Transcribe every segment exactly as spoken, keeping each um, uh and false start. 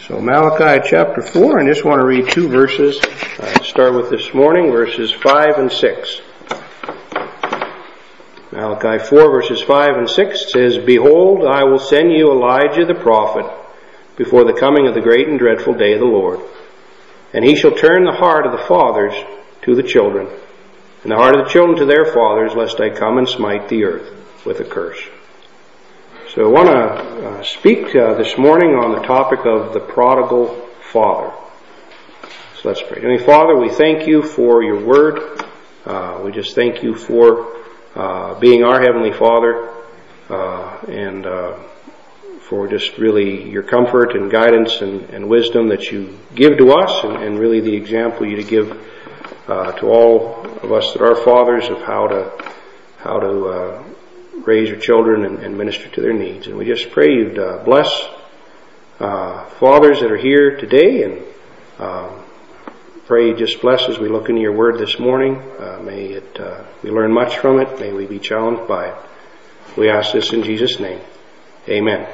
So Malachi chapter four, and I just want to read two verses. Uh, start with this morning, verses five and six. Malachi four, verses five and six says, "Behold, I will send you Elijah the prophet before the coming of the great and dreadful day of the Lord. And he shall turn the heart of the fathers to the children, and the heart of the children to their fathers, lest I come and smite the earth with a curse." So I want to uh, speak uh, this morning on the topic of the prodigal father. So let's pray. Heavenly Father, we thank you for your word. Uh, we just thank you for uh, being our Heavenly Father uh, and uh, for just really your comfort and guidance and, and wisdom that you give to us, and, and really the example you to give uh, to all of us that are fathers of how to how to uh, raise your children and, and minister to their needs. And we just pray you'd uh, bless uh, fathers that are here today, and uh, pray you just bless as we look into your word this morning. Uh, may it uh, we learn much from it. May we be challenged by it. We ask this in Jesus' name. Amen.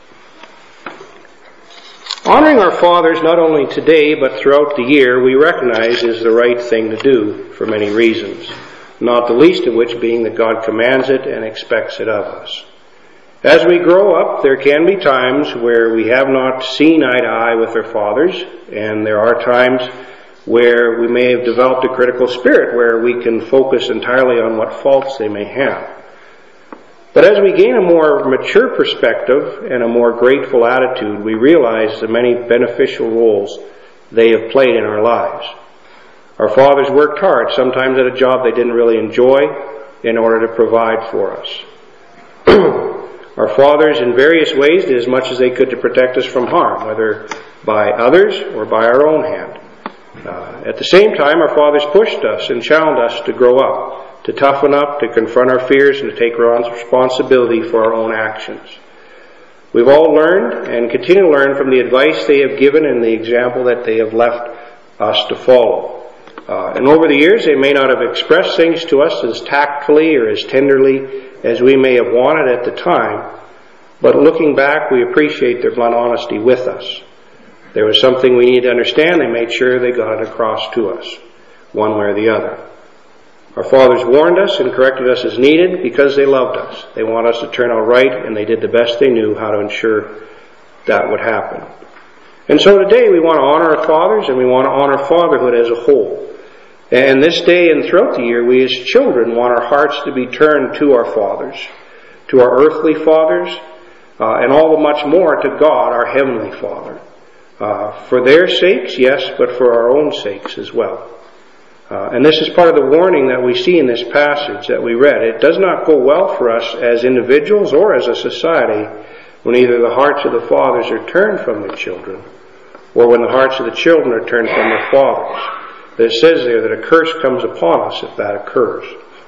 Honoring our fathers not only today but throughout the year we recognize is the right thing to do for many reasons, not the least of which being that God commands it and expects it of us. As we grow up, there can be times where we have not seen eye to eye with our fathers, and there are times where we may have developed a critical spirit where we can focus entirely on what faults they may have. But as we gain a more mature perspective and a more grateful attitude, we realize the many beneficial roles they have played in our lives. Our fathers worked hard, sometimes at a job they didn't really enjoy, in order to provide for us. Our fathers in various ways did as much as they could to protect us from harm, whether by others or by our own hand. Uh, at the same time, our fathers pushed us and challenged us to grow up, to toughen up, to confront our fears, and to take responsibility for our own actions. We've all learned and continue to learn from the advice they have given and the example that they have left us to follow. Uh, and over the years, they may not have expressed things to us as tactfully or as tenderly as we may have wanted at the time, but looking back, we appreciate their blunt honesty with us. If there was something we needed to understand, they made sure they got it across to us, one way or the other. Our fathers warned us and corrected us as needed because they loved us. They wanted us to turn out right, and they did the best they knew how to ensure that would happen. And so today we want to honor our fathers, and we want to honor fatherhood as a whole. And this day and throughout the year, we as children want our hearts to be turned to our fathers, to our earthly fathers, uh, and all the much more to God, our heavenly Father. Uh, for their sakes, yes, but for our own sakes as well. Uh, and this is part of the warning that we see in this passage that we read. It does not go well for us as individuals or as a society when either the hearts of the fathers are turned from the children, or when the hearts of the children are turned from their fathers. It says there that a curse comes upon us if that occurs.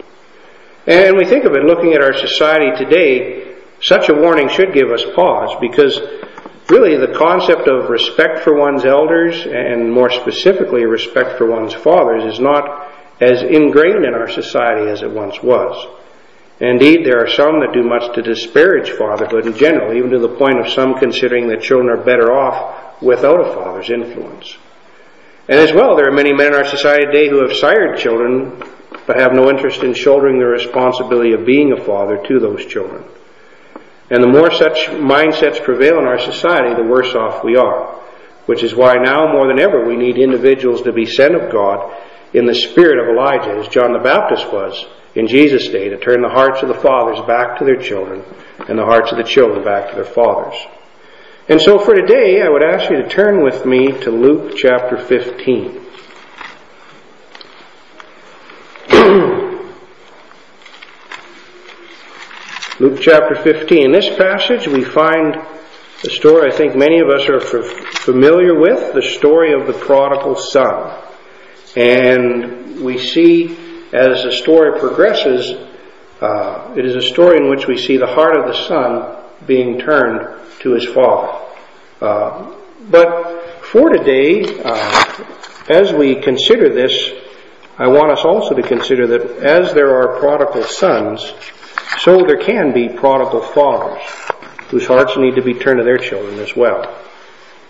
And we think of it, looking at our society today, such a warning should give us pause, because really the concept of respect for one's elders, and more specifically respect for one's fathers, is not as ingrained in our society as it once was. Indeed, there are some that do much to disparage fatherhood in general, even to the point of some considering that children are better off without a father's influence. And as well, there are many men in our society today who have sired children, but have no interest in shouldering the responsibility of being a father to those children. And the more such mindsets prevail in our society, the worse off we are. Which is why now, more than ever, we need individuals to be sent of God in the spirit of Elijah, as John the Baptist was in Jesus' day, to turn the hearts of the fathers back to their children, and the hearts of the children back to their fathers. And so for today, I would ask you to turn with me to Luke chapter fifteen. Luke chapter fifteen. In this passage, we find the story I think many of us are familiar with, the story of the prodigal son. And we see, as the story progresses, uh, it is a story in which we see the heart of the son being turned to his father. Uh, but for today, uh, as we consider this, I want us also to consider that as there are prodigal sons, so there can be prodigal fathers whose hearts need to be turned to their children as well.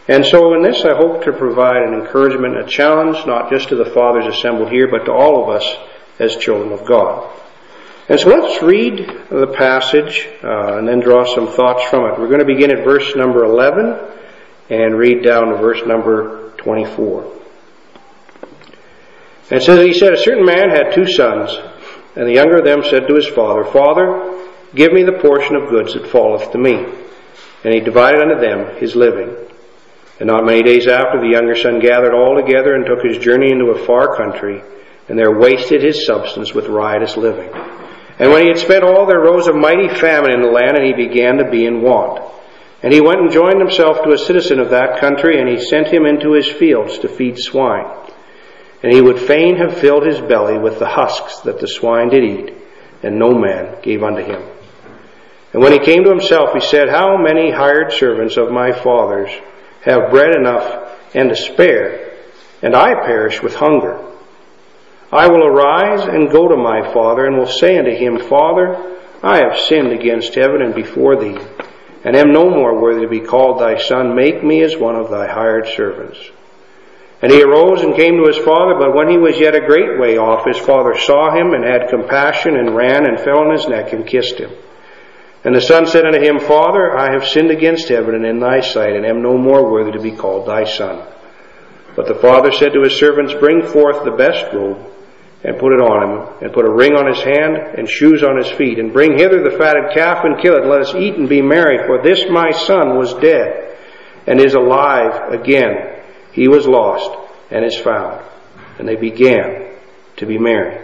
And so in this I hope to provide an encouragement, a challenge, not just to the fathers assembled here, but to all of us as children of God. And so let's read the passage uh, and then draw some thoughts from it. We're going to begin at verse number eleven and read down to verse number twenty-four. And it says, he said, a certain man had two sons, and the younger of them said to his father, Father, give me the portion of goods that falleth to me. And he divided unto them his living. And not many days after, the younger son gathered all together and took his journey into a far country, and there wasted his substance with riotous living. And when he had spent all, there arose a mighty famine in the land, and he began to be in want. And he went and joined himself to a citizen of that country, and he sent him into his fields to feed swine. And he would fain have filled his belly with the husks that the swine did eat, and no man gave unto him. And when he came to himself, he said, How many hired servants of my father's have bread enough and to spare, and I perish with hunger? I will arise and go to my father, and will say unto him, Father, I have sinned against heaven and before thee, and am no more worthy to be called thy son. Make me as one of thy hired servants. And he arose and came to his father, but when he was yet a great way off, his father saw him, and had compassion, and ran, and fell on his neck, and kissed him. And the son said unto him, Father, I have sinned against heaven and in thy sight, and am no more worthy to be called thy son. But the father said to his servants, Bring forth the best robe, and put it on him, and put a ring on his hand, and shoes on his feet, and bring hither the fatted calf, and kill it, and let us eat and be merry. For this my son was dead, and is alive again. He was lost, and is found. And they began to be merry.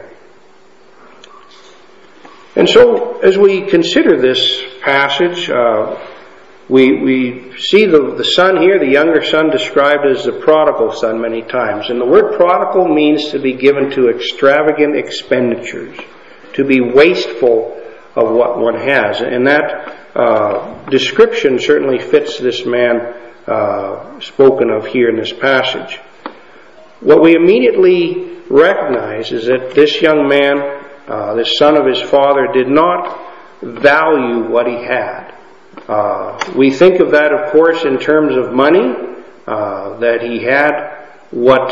And so, as we consider this passage, uh, we we see the, the son here, the younger son, described as the prodigal son many times. And the word prodigal means to be given to extravagant expenditures, to be wasteful of what one has. And that uh, description certainly fits this man uh, spoken of here in this passage. What we immediately recognize is that this young man, uh, this son of his father, did not value what he had. Uh, we think of that, of course, in terms of money, uh, that he had what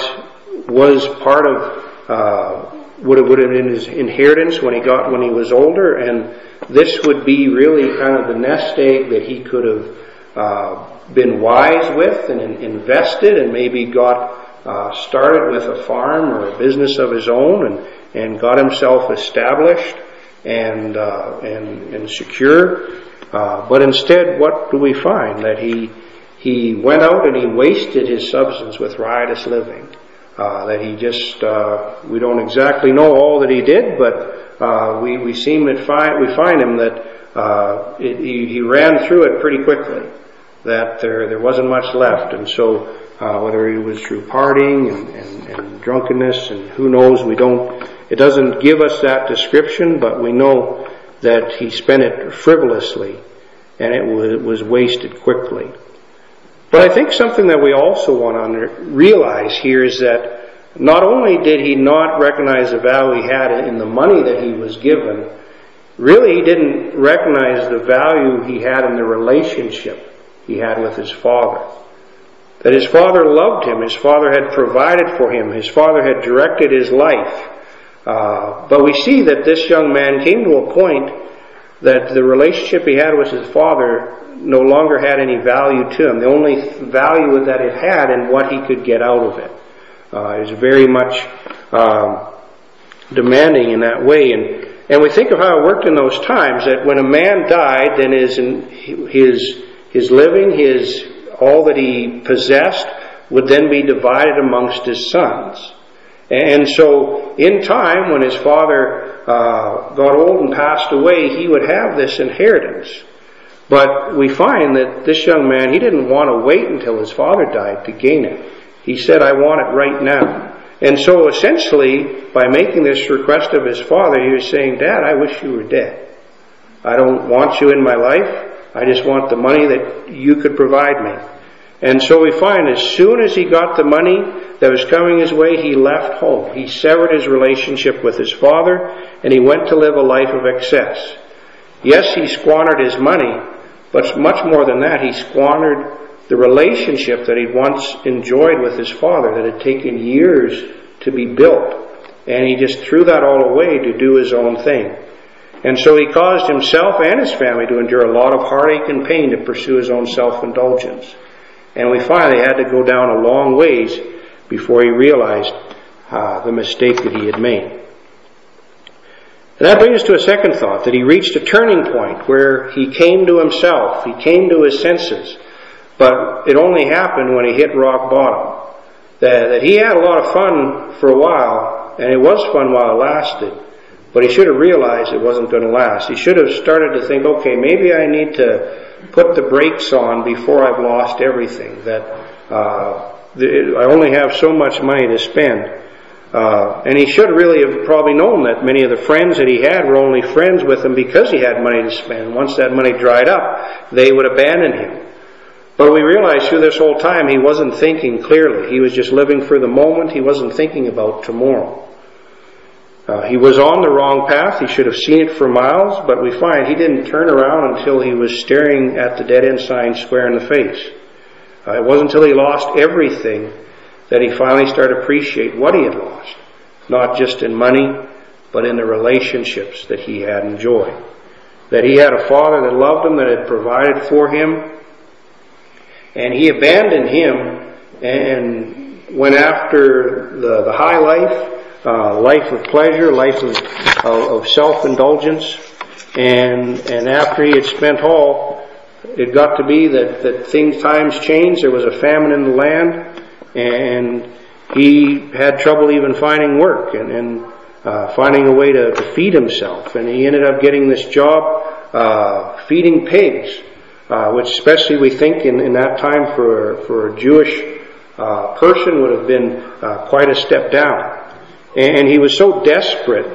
was part of uh, what it would have been his inheritance when he got when he was older, and this would be really kind of the nest egg that he could have uh, been wise with and invested, and maybe got uh, started with a farm or a business of his own, and and got himself established and uh, and and secure. Uh, but instead, what do we find? That he he went out and he wasted his substance with riotous living. Uh, that he just, uh, we don't exactly know all that he did, but uh, we, we seem to find, we find him that uh, it, he, he ran through it pretty quickly. That there there wasn't much left. And so uh, whether he was through partying and, and, and drunkenness and who knows, we don't, it doesn't give us that description, but we know that he spent it frivolously, and it was, it was wasted quickly. But I think something that we also want to under, realize here is that not only did he not recognize the value he had in the money that he was given, really he didn't recognize the value he had in the relationship he had with his father. That his father loved him, his father had provided for him, his father had directed his life. Uh, but we see that this young man came to a point that the relationship he had with his father no longer had any value to him. The only value that it had and what he could get out of it. Uh, it was very much um, demanding in that way. And, and we think of how it worked in those times, that when a man died, then his, his, his living, his, all that he possessed would then be divided amongst his sons. And so, in time, when his father uh, got old and passed away, he would have this inheritance. But we find that this young man, he didn't want to wait until his father died to gain it. He said, I want it right now. And so, essentially, by making this request of his father, he was saying, Dad, I wish you were dead. I don't want you in my life. I just want the money that you could provide me. And so we find as soon as he got the money that was coming his way, he left home. He severed his relationship with his father, and he went to live a life of excess. Yes, he squandered his money, but much more than that, he squandered the relationship that he'd once enjoyed with his father that had taken years to be built. And he just threw that all away to do his own thing. And so he caused himself and his family to endure a lot of heartache and pain to pursue his own self-indulgence. And we finally had to go down a long ways before he realized uh, the mistake that he had made. And that brings us to a second thought, that he reached a turning point where he came to himself, he came to his senses. But it only happened when he hit rock bottom. That, that he had a lot of fun for a while, and it was fun while it lasted. But he should have realized it wasn't going to last. He should have started to think, okay, maybe I need to put the brakes on before I've lost everything. That uh, the, I only have so much money to spend. Uh, and he should really have probably known that many of the friends that he had were only friends with him because he had money to spend. Once that money dried up, they would abandon him. But we realized through this whole time he wasn't thinking clearly. He was just living for the moment. He wasn't thinking about tomorrow. Uh, he was on the wrong path. He should have seen it for miles, but we find he didn't turn around until he was staring at the dead-end sign square in the face. Uh, it wasn't until he lost everything that he finally started to appreciate what he had lost. Not just in money, but in the relationships that he had enjoyed. That he had a father that loved him, that had provided for him, and he abandoned him and went after the, the high life, uh, life of pleasure, life of, of, of self-indulgence. And and after he had spent all, it got to be that, that things, times changed. There was a famine in the land, and he had trouble even finding work and, and uh, finding a way to, to feed himself. And he ended up getting this job uh, feeding pigs. Uh, which especially we think in, in that time for, for a Jewish uh, person would have been uh, quite a step down. And, and he was so desperate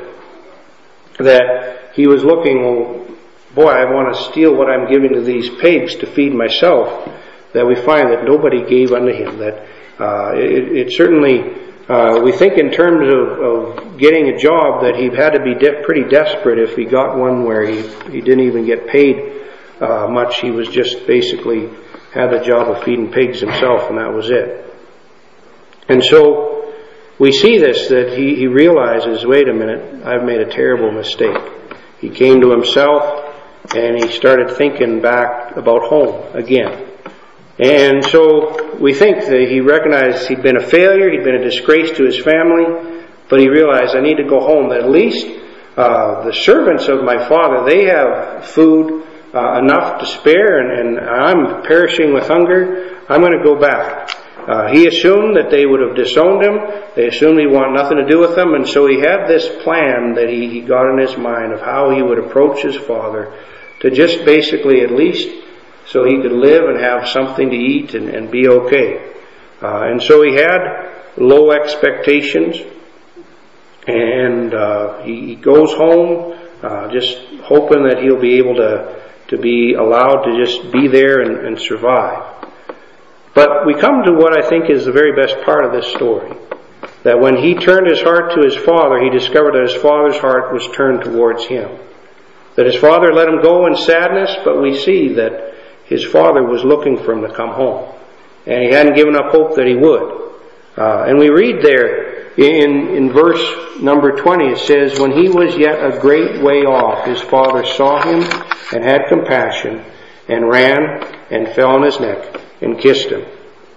that he was looking, well, boy, I want to steal what I'm giving to these pigs to feed myself, that we find that nobody gave unto him. That uh, it, it certainly, uh, we think in terms of, of getting a job, that he had to be de- pretty desperate if he got one where he, he didn't even get paid Uh, much. He was just basically had the job of feeding pigs himself, and that was it. And so we see this, that he, he realizes, wait a minute, I've made a terrible mistake. He came to himself and he started thinking back about home again. And so we think that he recognized he'd been a failure, he'd been a disgrace to his family, but he realized, I need to go home. That at least uh, the servants of my father, they have food Uh, enough to spare, and, and I'm perishing with hunger. I'm going to go back. Uh, he assumed that they would have disowned him. They assumed he wanted nothing to do with them, and so he had this plan that he, he got in his mind of how he would approach his father to just basically, at least so he could live and have something to eat and, and be okay. Uh, and so he had low expectations, and uh, he, he goes home uh, just hoping that he'll be able to to be allowed to just be there and, and survive. But we come to what I think is the very best part of this story. That when he turned his heart to his father, he discovered that his father's heart was turned towards him. That his father let him go in sadness, but we see that his father was looking for him to come home. And he hadn't given up hope that he would. Uh, and we read there in, in verse number twenty, it says, when he was yet a great way off, his father saw him and had compassion, and ran and fell on his neck and kissed him.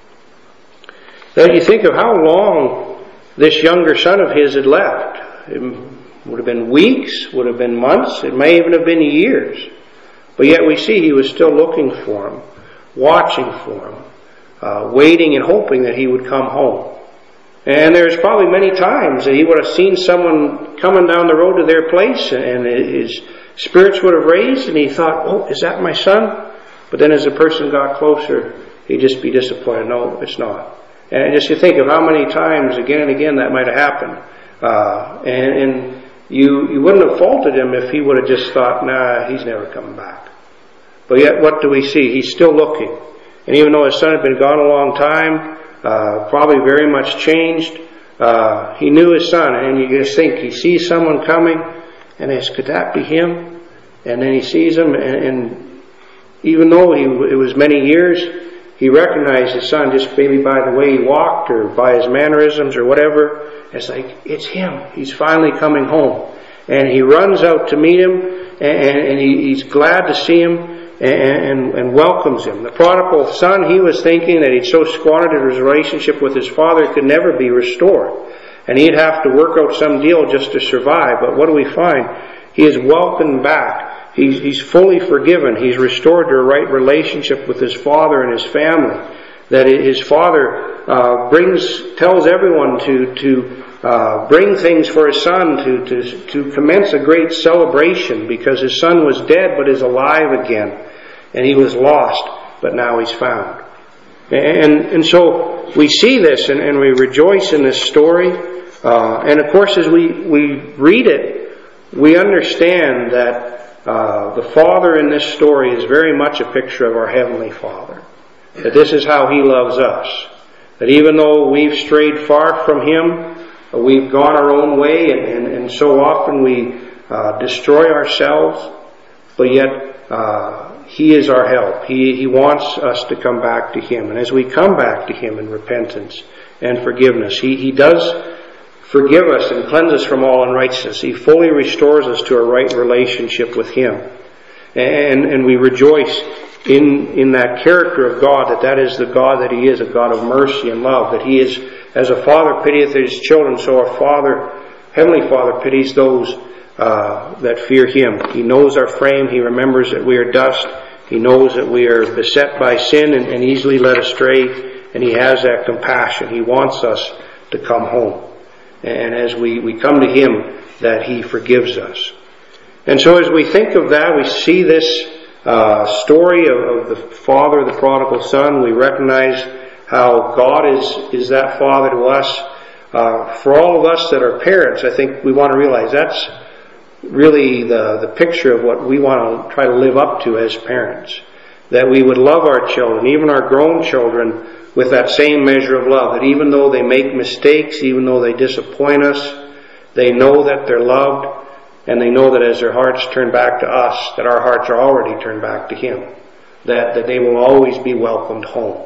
Now you think of how long this younger son of his had left. It would have been weeks, would have been months, it may even have been years. But yet we see he was still looking for him, watching for him, uh, waiting and hoping that he would come home. And there's probably many times that he would have seen someone coming down the road to their place, and his spirits would have raised, and he thought, oh, is that my son? But then as the person got closer, he'd just be disappointed. No, it's not. And just you think of how many times again and again that might have happened. Uh, and, and you, you wouldn't have faulted him if he would have just thought, nah, he's never coming back. But yet what do we see? He's still looking. And even though his son had been gone a long time, uh, probably very much changed, uh, he knew his son. And you just think, he sees someone coming, and he says, could that be him? And then he sees him, and, and even though he, it was many years, he recognized his son just maybe by the way he walked or by his mannerisms or whatever. It's like, it's him. He's finally coming home. And he runs out to meet him, and, and he, he's glad to see him and, and, and welcomes him. The prodigal son, he was thinking that he'd so squandered his relationship with his father it could never be restored. And he'd have to work out some deal just to survive. But what do we find? He is welcomed back. He's, he's fully forgiven. He's restored to a right relationship with his father and his family. That his father uh, brings, tells everyone to to uh, bring things for his son, to, to to commence a great celebration, because his son was dead but is alive again, and he was lost but now he's found. And and so we see this and, and we rejoice in this story. Uh, and of course, as we we read it, we understand that uh, the Father in this story is very much a picture of our Heavenly Father. That this is how He loves us. That even though we've strayed far from Him, we've gone our own way, and, and, and so often we uh, destroy ourselves, but yet uh, He is our help. He, he wants us to come back to Him. And as we come back to Him in repentance and forgiveness, He, he does forgive us and cleanse us from all unrighteousness. He fully restores us to a right relationship with Him. And, and we rejoice in in that character of God, that that is the God that He is, a God of mercy and love, that He is, as a father pitieth His children, so our Father, Heavenly Father, pities those uh, that fear Him. He knows our frame. He remembers that we are dust. He knows that we are beset by sin and, and easily led astray, and He has that compassion. He wants us to come home. And as we, we come to Him, that He forgives us. And so as we think of that, we see this Uh, story of, of the father, the prodigal son. We recognize how God is is that Father to us. Uh, for all of us that are parents, I think we want to realize that's really the, the picture of what we want to try to live up to as parents. That we would love our children, even our grown children, with that same measure of love. That even though they make mistakes, even though they disappoint us, they know that they're loved. And they know that as their hearts turn back to us, that our hearts are already turned back to Him. That, that they will always be welcomed home.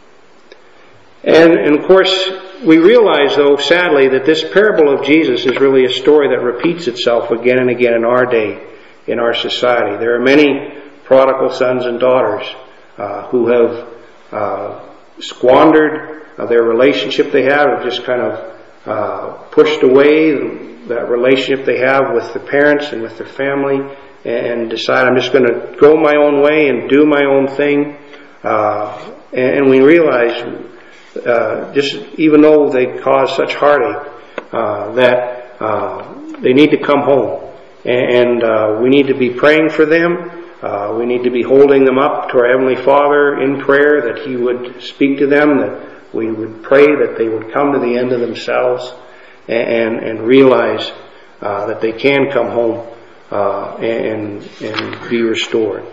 And, and of course, we realize, though, sadly, that this parable of Jesus is really a story that repeats itself again and again in our day, in our society. There are many prodigal sons and daughters uh, who have uh, squandered uh, their relationship they have, have just kind of uh, pushed away that relationship they have with the parents and with their family, and decide, I'm just going to go my own way and do my own thing. Uh, and we realize, uh, just even though they cause such heartache, uh, that uh, they need to come home. And uh, we need to be praying for them. Uh, we need to be holding them up to our Heavenly Father in prayer, that He would speak to them, that we would pray that they would come to the end of themselves and and realize uh, that they can come home uh, and and be restored.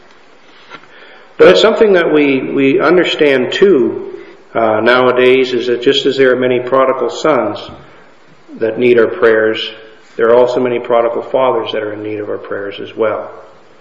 But it's something that we we understand too uh, nowadays, is that just as there are many prodigal sons that need our prayers, there are also many prodigal fathers that are in need of our prayers as well.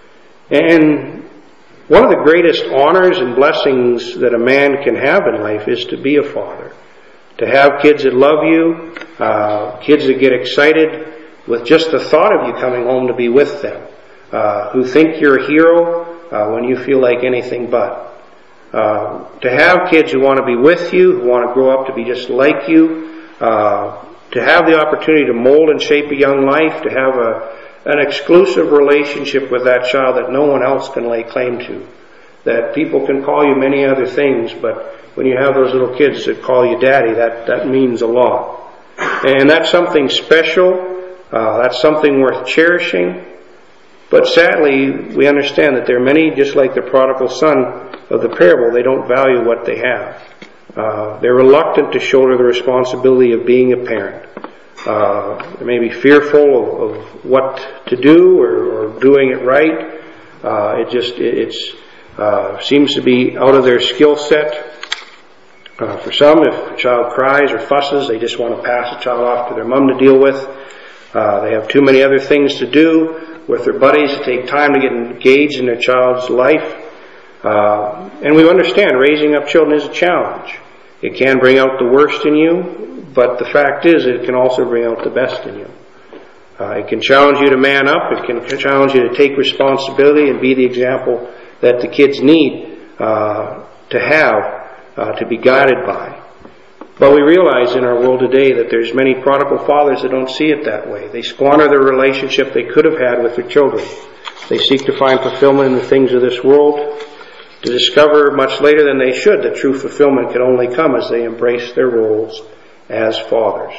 And one of the greatest honors and blessings that a man can have in life is to be a father. To have kids that love you, uh, kids that get excited with just the thought of you coming home to be with them, uh, who think you're a hero uh, when you feel like anything but. Uh, to have kids who want to be with you, who want to grow up to be just like you, uh, to have the opportunity to mold and shape a young life, to have a, an exclusive relationship with that child that no one else can lay claim to. That people can call you many other things, but when you have those little kids that call you daddy, that, that means a lot. And that's something special. Uh, that's something worth cherishing. But sadly, we understand that there are many, just like the prodigal son of the parable, they don't value what they have. Uh, they're reluctant to shoulder the responsibility of being a parent. Uh, they may be fearful of, of what to do or, or doing it right. Uh, it just, it it's, uh, seems to be out of their skill set. Uh, for some, if a child cries or fusses, they just want to pass the child off to their mom to deal with. Uh, they have too many other things to do with their buddies to take time to get engaged in their child's life. Uh, and we understand raising up children is a challenge. It can bring out the worst in you, but the fact is it can also bring out the best in you. Uh, it can challenge you to man up. It can challenge you to take responsibility and be the example that the kids need uh, to have, uh, to be guided by. But we realize in our world today that there's many prodigal fathers that don't see it that way. They squander the relationship they could have had with their children. They seek to find fulfillment in the things of this world, to discover much later than they should that true fulfillment can only come as they embrace their roles as fathers.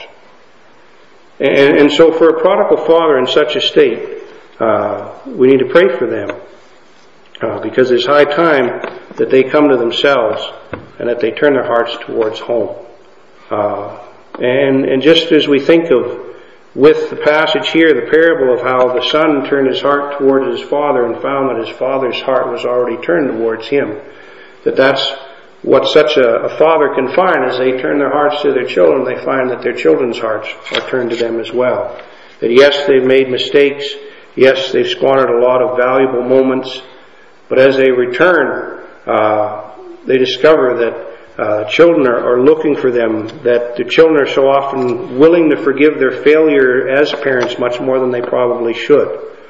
And, and so for a prodigal father in such a state, uh, we need to pray for them uh, because it's high time that they come to themselves and that they turn their hearts towards home. Uh, and, and just as we think of, with the passage here, the parable of how the son turned his heart towards his father and found that his father's heart was already turned towards him, that that's what such a, a father can find as they turn their hearts to their children. They find that their children's hearts are turned to them as well. That yes, they've made mistakes. Yes, they've squandered a lot of valuable moments. But as they return, uh, they discover that Uh, children are, are looking for them, that the children are so often willing to forgive their failure as parents much more than they probably should.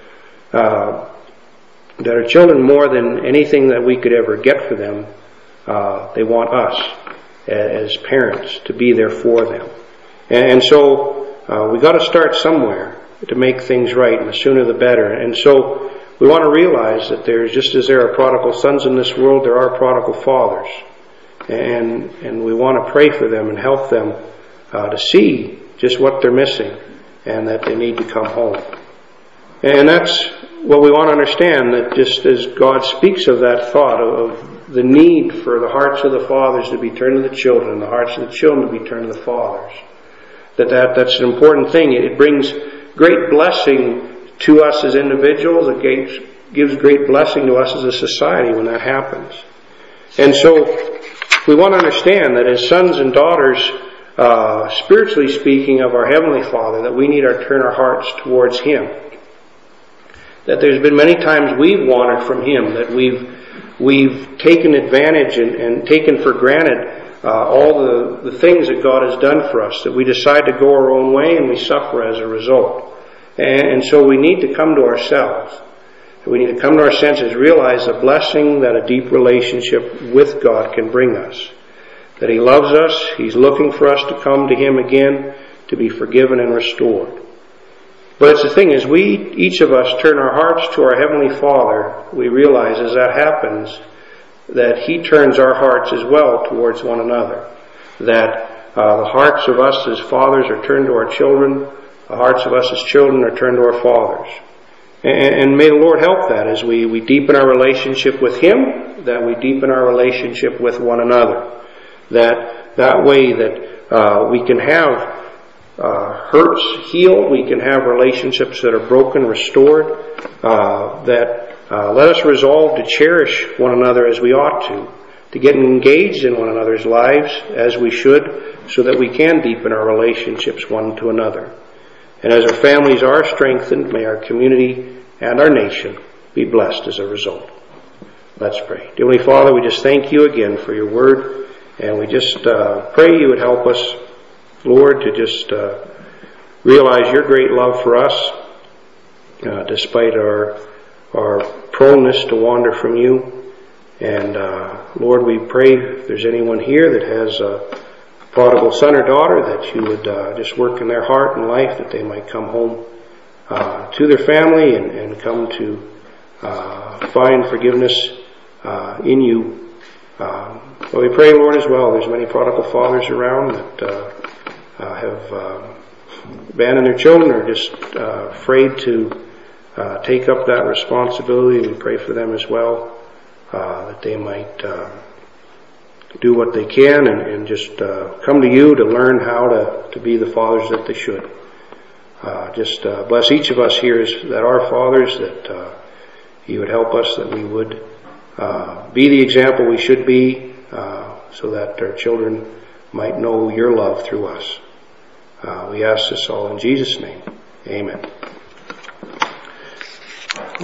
Uh, that our children, more than anything that we could ever get for them, uh, they want us as parents to be there for them. And, and so uh, we got to start somewhere to make things right, and the sooner the better. And so we want to realize that there's, just as there are prodigal sons in this world, there are prodigal fathers. And and we want to pray for them and help them uh, to see just what they're missing and that they need to come home. And that's what we want to understand, that just as God speaks of that thought of the need for the hearts of the fathers to be turned to the children and the hearts of the children to be turned to the fathers, that, that that's an important thing. It brings great blessing to us as individuals. It gives, gives great blessing to us as a society when that happens. And so we want to understand that as sons and daughters, uh, spiritually speaking, of our Heavenly Father, that we need to turn our hearts towards Him. That there's been many times we've wandered from Him, that we've we've taken advantage and, and taken for granted uh, all the, the things that God has done for us, that we decide to go our own way and we suffer as a result. And, and so we need to come to ourselves. We need to come to our senses, realize the blessing that a deep relationship with God can bring us. That He loves us, He's looking for us to come to Him again, to be forgiven and restored. But it's the thing, as we, each of us, turn our hearts to our Heavenly Father, we realize as that happens, that He turns our hearts as well towards one another. That uh, the hearts of us as fathers are turned to our children, the hearts of us as children are turned to our fathers. And may the Lord help that as we, we deepen our relationship with Him, that we deepen our relationship with one another. That that way that uh, we can have uh, hurts healed, we can have relationships that are broken, restored, uh, that uh, let us resolve to cherish one another as we ought to, to get engaged in one another's lives as we should, so that we can deepen our relationships one to another. And as our families are strengthened, may our community and our nation be blessed as a result. Let's pray. Dear Heavenly Father, we just thank You again for Your word, and we just uh, pray You would help us, Lord, to just uh, realize Your great love for us, uh, despite our our proneness to wander from You. And uh, Lord, we pray if there's anyone here that has a prodigal son or daughter, that You would uh, just work in their heart and life, that they might come home uh, to their family and, and come to uh, find forgiveness uh, in You. Um, but we pray, Lord, as well, there's many prodigal fathers around that uh, uh, have uh, abandoned their children or just uh, afraid to uh, take up that responsibility. We pray for them as well, uh, that they might Uh, do what they can and, and just uh, come to You to learn how to, to be the fathers that they should. Uh, just uh, bless each of us here as, that are fathers, that uh, You would help us, that we would uh, be the example we should be, uh, so that our children might know Your love through us. Uh, we ask this all in Jesus' name. Amen.